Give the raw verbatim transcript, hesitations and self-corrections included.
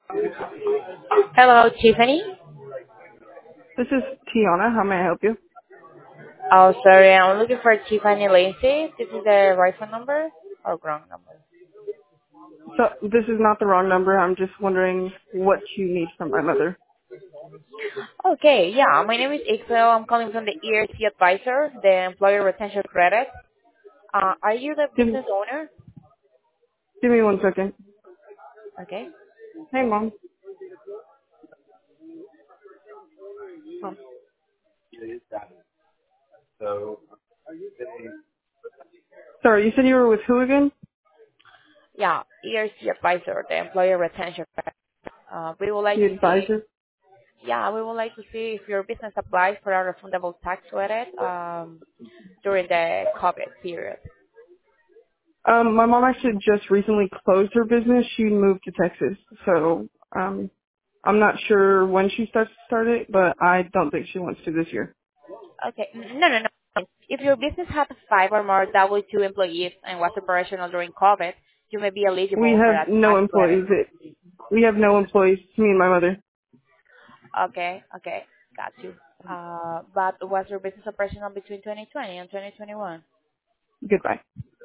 Hello, Tiffany. This is Tiana. How may I help you? Oh, sorry, I'm looking for Tiffany Lacey. This is the right phone number or wrong number? So this is not the wrong number. I'm just wondering what you need from my mother. Okay, yeah, my name is Ixel. I'm calling from the E R C Advisor, the Employer Retention Credit. Uh, are you the Give, business owner? give me one second. Okay. Hey, Mom. Oh. Sorry, you said you were with who again? Yeah, E R C Advisor, the Employer Retention Credit. Uh, we would like The to see, advisor? yeah, we would like to see if your business applies for a refundable tax credit um, during the COVID period. Um, my mom actually just recently closed her business. She moved to Texas. So, um, I'm not sure when she starts to start it, but I don't think she wants to this year. Okay. No, no, no. If your business has five or more W two employees and was operational during COVID, you may be We eligible for have that no tax credit. employees. It, we have no employees. Me and my mother. Okay, okay. Got you. Uh, but was your business operational between twenty twenty and twenty twenty-one? Goodbye.